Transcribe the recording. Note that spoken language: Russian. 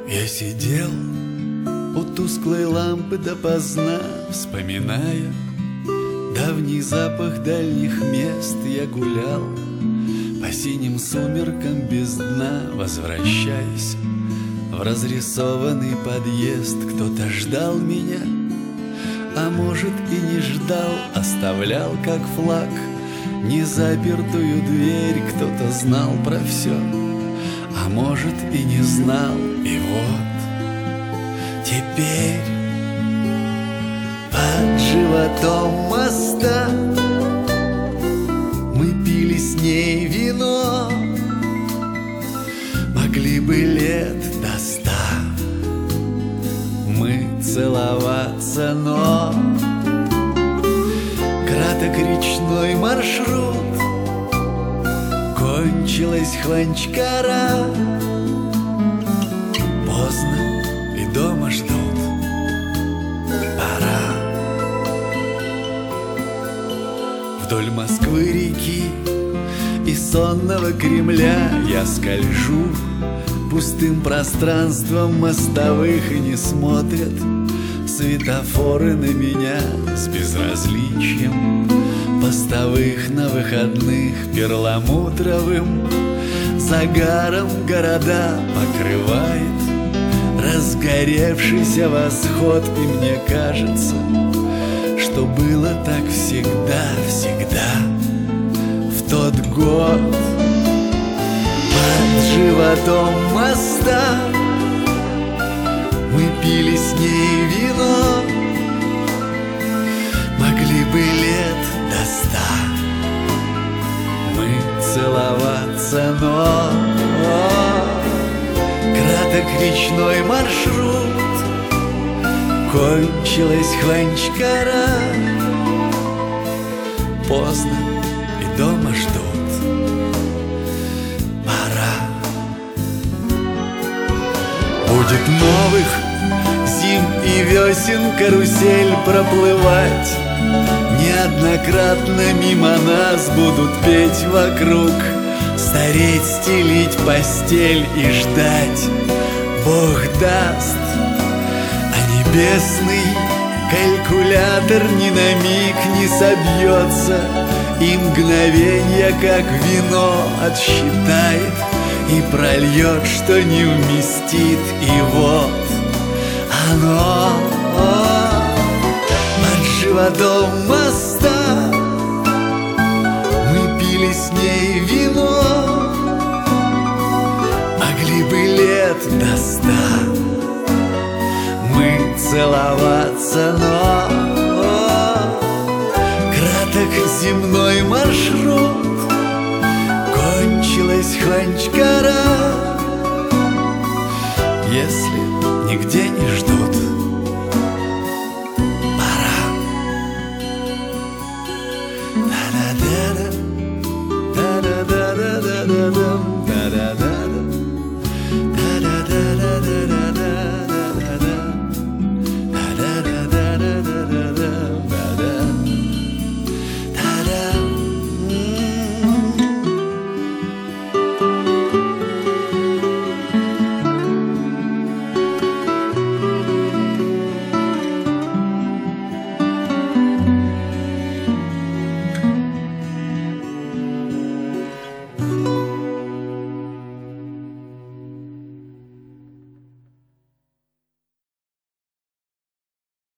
Я сидел у тусклой лампы допоздна, вспоминая давний запах дальних мест. Я гулял по синим сумеркам без дна, возвращаясь в разрисованный подъезд. Кто-то ждал меня, а может и не ждал, оставлял как флаг незапертую дверь. Кто-то знал про все, а может и не знал. И вот теперь под животом моста мы пили с ней вино. Могли бы лет до 100 мы целоваться, но краток речной маршрут, кончилась Хванчкара. Поздно и дома ждут, пора. Вдоль Москвы-реки и сонного Кремля я скольжу пустым пространством мостовых, и не смотрят светофоры на меня с безразличием постовых. На выходных перламутровым загаром города покрывает разгоревшийся восход. И мне кажется, что было так всегда, всегда в тот год. Под животом моста мы пили с ней вино. Могли бы лет до 100 мы целоваться, но краток речной маршрут, кончилась Хванчкара. Поздно и дома ждут, пора. Будет новых зим и весен карусель проплывать, неоднократно мимо нас будут петь вокруг, стареть, стелить постель и ждать Бог даст. А небесный калькулятор ни на миг не собьется, и мгновенье, как вино, отсчитает и прольет, что не вместит. И вот оно под животом моста мы пили с ней вино. Могли бы лет до 100 мы целоваться, но краток земной маршрут, кончилась Хванчкара. Если нигде не